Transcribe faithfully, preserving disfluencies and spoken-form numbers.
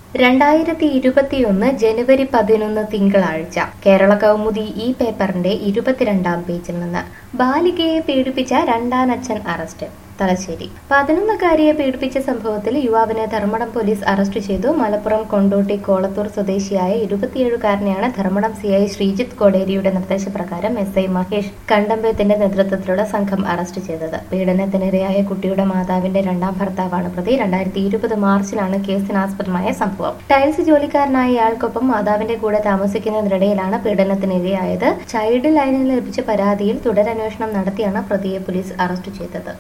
രണ്ടായിരത്തി ഇരുപത്തിയൊന്ന് ജനുവരി പതിനൊന്ന് തിങ്കളാഴ്ച കേരള കൗമുദി ഈ പേപ്പറിന്റെ ഇരുപത്തിരണ്ടാം പേജിൽ നിന്ന് ബാലികയെ പീഡിപ്പിച്ച രണ്ടാനച്ഛൻ അറസ്റ്റ്. തലശ്ശേരി. പതിനൊന്നുകാരിയെ പീഡിപ്പിച്ച സംഭവത്തിൽ യുവാവിനെ ധർമ്മടം പോലീസ് അറസ്റ്റ് ചെയ്തു. മലപ്പുറം കൊണ്ടോട്ടി കോളത്തൂർ സ്വദേശിയായ ഇരുപത്തിയേഴുകാരനെയാണ് ധർമ്മടം സി ഐ ശ്രീജിത്ത് കോടേരിയുടെ നിർദ്ദേശപ്രകാരം എസ് ഐ മഹേഷ് കണ്ടമ്പയത്തിന്റെ നേതൃത്വത്തിലുള്ള സംഘം അറസ്റ്റ് ചെയ്തത്. പീഡനത്തിനിരയായ കുട്ടിയുടെ മാതാവിന്റെ രണ്ടാം ഭർത്താവാണ് പ്രതി. രണ്ടായിരത്തി ഇരുപത് മാർച്ചിലാണ് കേസിനാസ്പദമായ സംഭവം. ടൈൽസ് ജോലിക്കാരനായ ഇയാൾക്കൊപ്പം മാതാവിന്റെ കൂടെ താമസിക്കുന്നതിനിടയിലാണ് പീഡനത്തിനിരയായത്. ചൈൽഡ് ലൈനിൽ ലഭിച്ച പരാതിയിൽ തുടരന്വേഷണം നടത്തിയാണ് പ്രതിയെ പോലീസ് അറസ്റ്റ് ചെയ്തത്.